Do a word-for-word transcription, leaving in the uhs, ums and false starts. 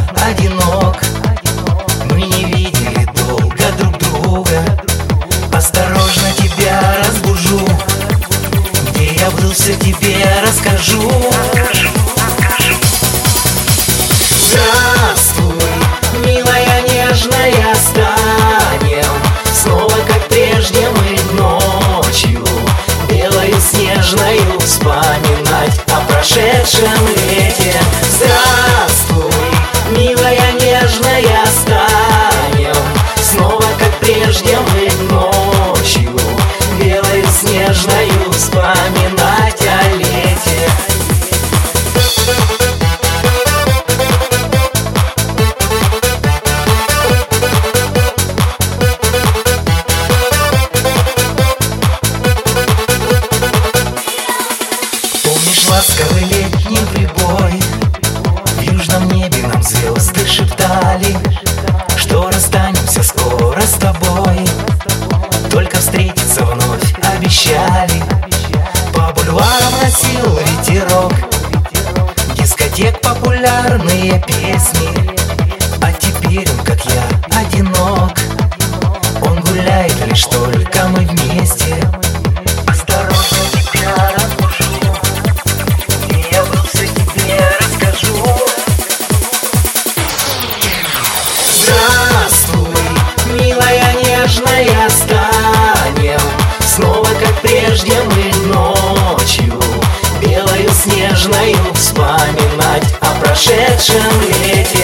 одинок. Мы не видели долго друг друга. Осторожно тебя разбужу. Где я был, все тебе расскажу. Здравствуй, милая, нежная, станем снова, как прежде, мы ночью белою снежною вспоминать о прошедшем лете. Здравствуй, милая, нежная, станем снова, как прежде, мы ночью белою снежною вспоминать о лете. Ласковый летний прибой, в южном небе нам звезды шептали, что расстанемся скоро с тобой, только встретиться вновь обещали. По бульварам носил ветерок дискотек популярные песни, а теперь он, как я, одинок. Он гуляет, лишь только мы вместе. Осторожно тебя разбужу. Нежная, станем снова, как прежде, мы ночью белою снежною вспоминать о прошедшем лете.